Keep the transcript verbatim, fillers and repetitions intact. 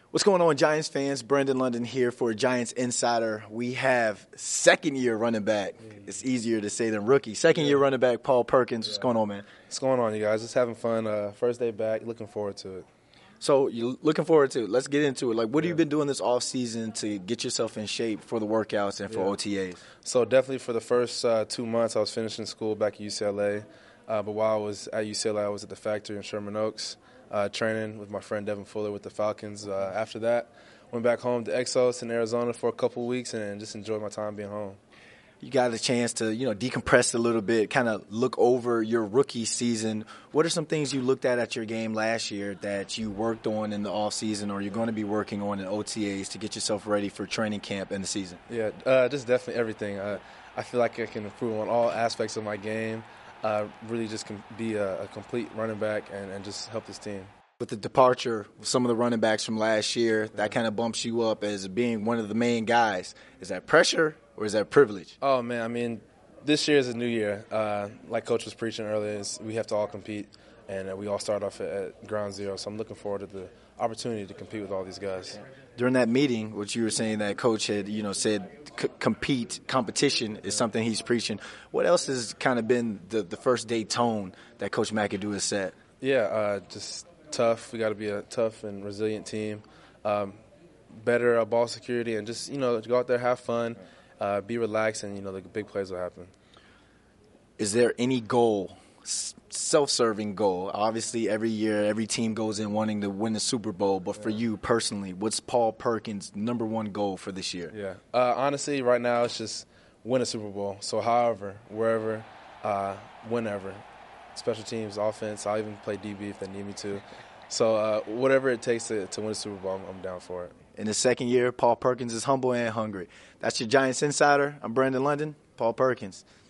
What's going on, Giants fans? Brandon London here for Giants Insider. We have second-year running back. It's easier to say than rookie. Second-year yeah. running back, Paul Perkins. What's yeah. going on, man? What's going on, you guys? Just having fun. Uh, first day back. Looking forward to it. So you're looking forward to it. Let's get into it. Like, what yeah. have you been doing this offseason to get yourself in shape for the workouts and for yeah. O T As? So definitely for the first uh, two months, I was finishing school back at U C L A. Uh, but while I was at U C L A, I was at the factory in Sherman Oaks, uh, training with my friend Devin Fuller with the Falcons. Uh, after that, went back home to Exos in Arizona for a couple weeks and just enjoyed my time being home. You got a chance to, you know, decompress a little bit, kind of look over your rookie season. What are some things you looked at at your game last year that you worked on in the off season, or you're going to be working on in O T As to get yourself ready for training camp and the season? Yeah, uh, just definitely everything. Uh, I feel like I can improve on all aspects of my game, uh, really just can be a, a complete running back and, and just help this team. With the departure of some of the running backs from last year, that kind of bumps you up as being one of the main guys. Is that pressure or is that privilege? Oh, man, I mean, this year is a new year. Uh, like Coach was preaching earlier, we have to all compete, and uh, we all start off at, at ground zero. So I'm looking forward to the opportunity to compete with all these guys. During that meeting, what you were saying that Coach had, you know, said c- compete, competition is something he's preaching. What else has kind of been the, the first day tone that Coach McAdoo has set? Yeah, uh, just tough. We got to be a tough and resilient team. Um, better uh, ball security, and just, you know, go out there, have fun, uh, be relaxed, and, you know, the big plays will happen. Is there any goal, self-serving goal? Obviously, every year, every team goes in wanting to win the Super Bowl, but for yeah. you personally, what's Paul Perkins' number one goal for this year? Yeah, uh, honestly, right now, it's just win a Super Bowl. So however, wherever, uh, whenever. Special teams, offense, I'll even play D B if they need me to. So uh, whatever it takes to, to win a Super Bowl, I'm, I'm down for it. In the second year, Paul Perkins is humble and hungry. That's your Giants Insider. I'm Brandon London. Paul Perkins.